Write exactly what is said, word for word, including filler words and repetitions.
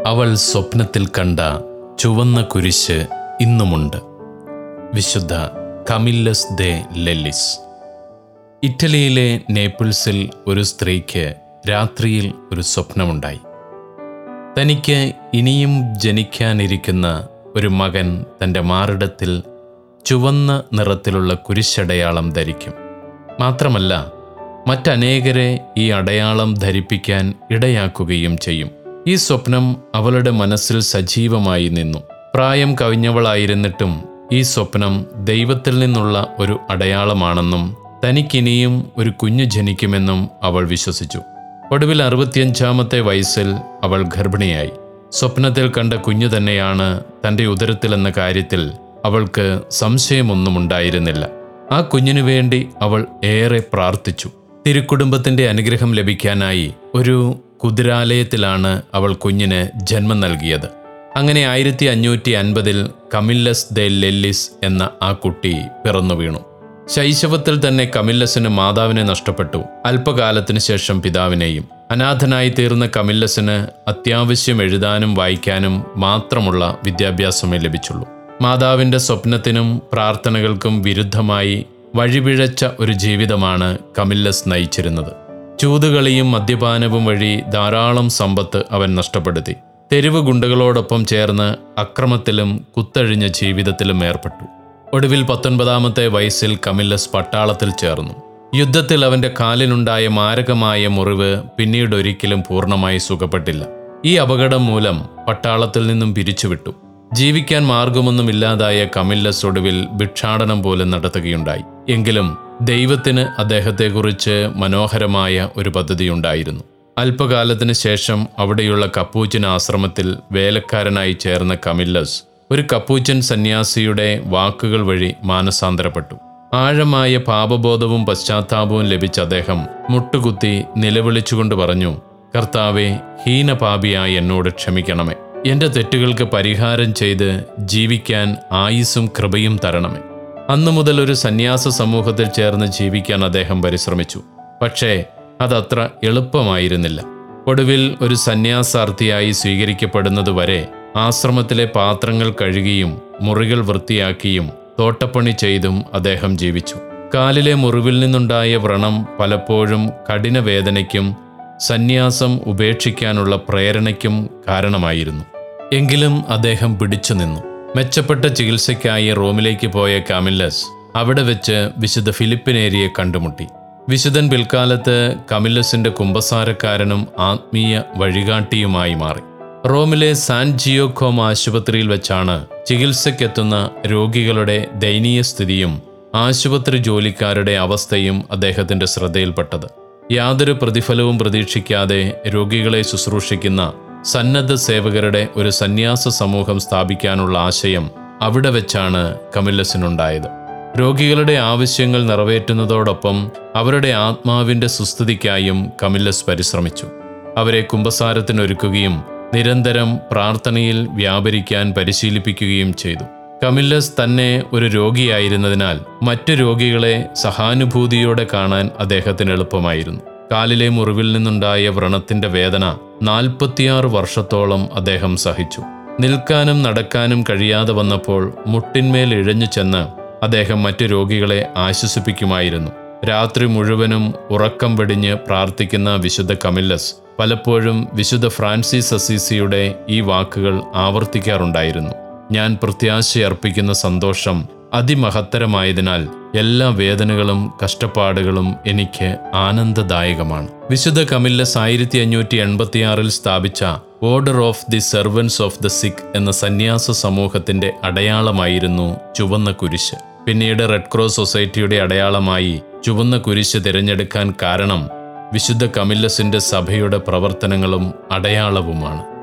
അവൾ സ്വപ്നത്തിൽ കണ്ട ചുവന്ന കുരിശ് ഇന്നുമുണ്ട്. വിശുദ്ധ കമില്ലസ് ദെ ലെല്ലിസ്. ഇറ്റലിയിലെ നേപ്പിൾസിൽ ഒരു സ്ത്രീക്ക് രാത്രിയിൽ ഒരു സ്വപ്നമുണ്ടായി. തനിക്ക് ഇനിയും ജനിക്കാനിരിക്കുന്ന ഒരു മകൻ തൻ്റെ മാറിടത്തിൽ ചുവന്ന നിറത്തിലുള്ള കുരിശടയാളം ധരിക്കും. മാത്രമല്ല, മറ്റനേകരെ ഈ അടയാളം ധരിപ്പിക്കാൻ ഇടയാക്കുകയും ചെയ്യും. ഈ സ്വപ്നം അവളുടെ മനസ്സിൽ സജീവമായി നിന്നു. പ്രായം കവിഞ്ഞവളായിരുന്നിട്ടും ഈ സ്വപ്നം ദൈവത്തിൽ നിന്നുള്ള ഒരു അടയാളമാണെന്നും തനിക്കിനിയും ഒരു കുഞ്ഞു ജനിക്കുമെന്നും അവൾ വിശ്വസിച്ചു. ഒടുവിൽ അറുപത്തിയഞ്ചാമത്തെ വയസ്സിൽ അവൾ ഗർഭിണിയായി. സ്വപ്നത്തിൽ കണ്ട കുഞ്ഞു തന്നെയാണ് തൻ്റെ ഉദരത്തിലെന്ന കാര്യത്തിൽ അവൾക്ക് സംശയമൊന്നും ഉണ്ടായിരുന്നില്ല. ആ കുഞ്ഞിനു വേണ്ടി അവൾ ഏറെ പ്രാർത്ഥിച്ചു. തിരുക്കുടുംബത്തിൻ്റെ അനുഗ്രഹം ലഭിക്കാനായി ഒരു കുതിരാലയത്തിലാണ് അവൾ കുഞ്ഞിന് ജന്മം നൽകിയത്. അങ്ങനെ ആയിരത്തി അഞ്ഞൂറ്റി അൻപതിൽ കമില്ലസ് ദെ ലെല്ലിസ് എന്ന ആ കുട്ടി പിറന്നു വീണു. ശൈശവത്തിൽ തന്നെ കമില്ലസിന് മാതാവിനെ നഷ്ടപ്പെട്ടു. അല്പകാലത്തിനു ശേഷം പിതാവിനെയും. അനാഥനായി തീർന്ന കമില്ലസിന് അത്യാവശ്യം എഴുതാനും വായിക്കാനും മാത്രമുള്ള വിദ്യാഭ്യാസമേ ലഭിച്ചുള്ളൂ. മാതാവിൻ്റെ സ്വപ്നത്തിനും പ്രാർത്ഥനകൾക്കും വിരുദ്ധമായി വഴിപിഴച്ച ഒരു ജീവിതമാണ് കമില്ലസ് നയിച്ചിരുന്നത്. ചൂതുകളിയും മദ്യപാനവും വഴി ധാരാളം സമ്പത്ത് അവൻ നഷ്ടപ്പെടുത്തി. തെരുവ് ഗുണ്ടകളോടൊപ്പം ചേർന്ന് അക്രമത്തിലും കുത്തഴിഞ്ഞ ജീവിതത്തിലും ഏർപ്പെട്ടു. ഒടുവിൽ പത്തൊൻപതാമത്തെ വയസ്സിൽ കമില്ലസ് പട്ടാളത്തിൽ ചേർന്നു. യുദ്ധത്തിൽ അവൻ്റെ കാലിനുണ്ടായ മാരകമായ മുറിവ് പിന്നീടൊരിക്കലും പൂർണ്ണമായി സുഖപ്പെട്ടില്ല. ഈ അപകടം മൂലം പട്ടാളത്തിൽ നിന്നും പിരിച്ചുവിട്ടു. ജീവിക്കാൻ മാർഗമൊന്നുമില്ലാതായ കമില്ലസ് ഒടുവിൽ ഭിക്ഷാടനം പോലും നടത്തുകയുണ്ടായി. എങ്കിലും ദൈവത്തിന് അദ്ദേഹത്തെക്കുറിച്ച് മനോഹരമായ ഒരു പദ്ധതിയുണ്ടായിരുന്നു. അല്പകാലത്തിന് ശേഷം അവിടെയുള്ള കപ്പൂച്ചൻ ആശ്രമത്തിൽ വേലക്കാരനായി ചേർന്ന കമില്ലസ് ഒരു കപ്പൂച്ചൻ സന്യാസിയുടെ വാക്കുകൾ വഴി മാനസാന്തരപ്പെട്ടു. ആഴമായ പാപബോധവും പശ്ചാത്താപവും ലഭിച്ച അദ്ദേഹം മുട്ടുകുത്തി നിലവിളിച്ചുകൊണ്ട് പറഞ്ഞു, കർത്താവേ, ഹീനപാപിയായി എന്നോട് ക്ഷമിക്കണമേ. എൻ്റെ തെറ്റുകൾക്ക് പരിഹാരം ചെയ്ത് ജീവിക്കാൻ ആയുസ്സും കൃപയും തരണമേ. അന്നു മുതൽ ഒരു സന്യാസ സമൂഹത്തിൽ ചേർന്ന് ജീവിക്കാൻ അദ്ദേഹം പരിശ്രമിച്ചു. പക്ഷേ അതത്ര എളുപ്പമായിരുന്നില്ല. ഒടുവിൽ ഒരു സന്യാസാർത്ഥിയായി സ്വീകരിക്കപ്പെടുന്നതുവരെ ആശ്രമത്തിലെ പാത്രങ്ങൾ കഴുകിയും മുറികൾ വൃത്തിയാക്കിയും തോട്ടപ്പണി ചെയ്തും അദ്ദേഹം ജീവിച്ചു. കാലിലെ മുറിവിൽ നിന്നുണ്ടായ വ്രണം പലപ്പോഴും കഠിനവേദനയ്ക്കും സന്യാസം ഉപേക്ഷിക്കാനുള്ള പ്രേരണയ്ക്കും കാരണമായിരുന്നു. എങ്കിലും അദ്ദേഹം പിടിച്ചു നിന്നു. മെച്ചപ്പെട്ട ചികിത്സയ്ക്കായി റോമിലേക്ക് പോയ കമില്ലസ് അവിടെ വെച്ച് വിശുദ്ധ ഫിലിപ്പിനേരിയെ കണ്ടുമുട്ടി. വിശുദ്ധൻ പിൽക്കാലത്ത് കമില്ലസിന്റെ കുമ്പസാരക്കാരനും ആത്മീയ വഴികാട്ടിയുമായി മാറി. റോമിലെ സാൻ ജിയോഖോം ആശുപത്രിയിൽ വെച്ചാണ് ചികിത്സയ്ക്കെത്തുന്ന രോഗികളുടെ ദയനീയ സ്ഥിതിയും ആശുപത്രി ജോലിക്കാരുടെ അവസ്ഥയും അദ്ദേഹത്തിന്റെ ശ്രദ്ധയിൽപ്പെട്ടത്. യാതൊരു പ്രതിഫലവും പ്രതീക്ഷിക്കാതെ രോഗികളെ ശുശ്രൂഷിക്കുന്ന സന്നദ്ധ സേവകരുടെ ഒരു സന്യാസ സമൂഹം സ്ഥാപിക്കാനുള്ള ആശയം അവിടെ വെച്ചാണ് കമില്ലസിനുണ്ടായത്. രോഗികളുടെ ആവശ്യങ്ങൾ നിറവേറ്റുന്നതോടൊപ്പം അവരുടെ ആത്മാവിൻ്റെ സുസ്ഥിതിക്കായും കമില്ലസ് പരിശ്രമിച്ചു. അവരെ കുമ്പസാരത്തിനൊരുക്കുകയും നിരന്തരം പ്രാർത്ഥനയിൽ വ്യാപരിക്കാൻ പരിശീലിപ്പിക്കുകയും ചെയ്തു. കമില്ലസ് തന്നെ ഒരു രോഗിയായിരുന്നതിനാൽ മറ്റു രോഗികളെ സഹാനുഭൂതിയോടെ കാണാൻ അദ്ദേഹത്തിന് എളുപ്പമായിരുന്നു. കാലിലെ മുറിവിൽ നിന്നുണ്ടായ വ്രണത്തിന്റെ വേദന നാൽപ്പത്തിയാറ് വർഷത്തോളം അദ്ദേഹം സഹിച്ചു. നിൽക്കാനും നടക്കാനും കഴിയാതെ വന്നപ്പോൾ മുട്ടിന്മേൽ ഇഴഞ്ഞു ചെന്ന് അദ്ദേഹം മറ്റു രോഗികളെ ആശ്വസിപ്പിക്കുമായിരുന്നു. രാത്രി മുഴുവനും ഉറക്കം വെടിഞ്ഞ് പ്രാർത്ഥിക്കുന്ന വിശുദ്ധ കമില്ലസ് പലപ്പോഴും വിശുദ്ധ ഫ്രാൻസിസ് അസീസിയുടെ ഈ വാക്കുകൾ ആവർത്തിക്കാറുണ്ടായിരുന്നു. ഞാൻ പ്രത്യാശയർപ്പിക്കുന്ന സന്തോഷം അതിമഹത്തരമായതിനാൽ എല്ലാ വേദനകളും കഷ്ടപ്പാടുകളും എനിക്ക് ആനന്ദദായകമാണ്. വിശുദ്ധ കമില്ലസ് ആയിരത്തി അഞ്ഞൂറ്റി എൺപത്തിയാറിൽ സ്ഥാപിച്ച order of the servants of the sick എന്ന സന്യാസ സമൂഹത്തിന്റെ അടയാളമായിരുന്നു ചുവന്ന കുരിശ്. പിന്നീട് റെഡ് ക്രോസ് സൊസൈറ്റിയുടെ അടയാളമായി ചുവന്ന കുരിശ് തിരഞ്ഞെടുക്കാൻ കാരണം വിശുദ്ധ കമില്ലസിന്റെ സഭയുടെ പ്രവർത്തനങ്ങളും അടയാളവുമാണ്.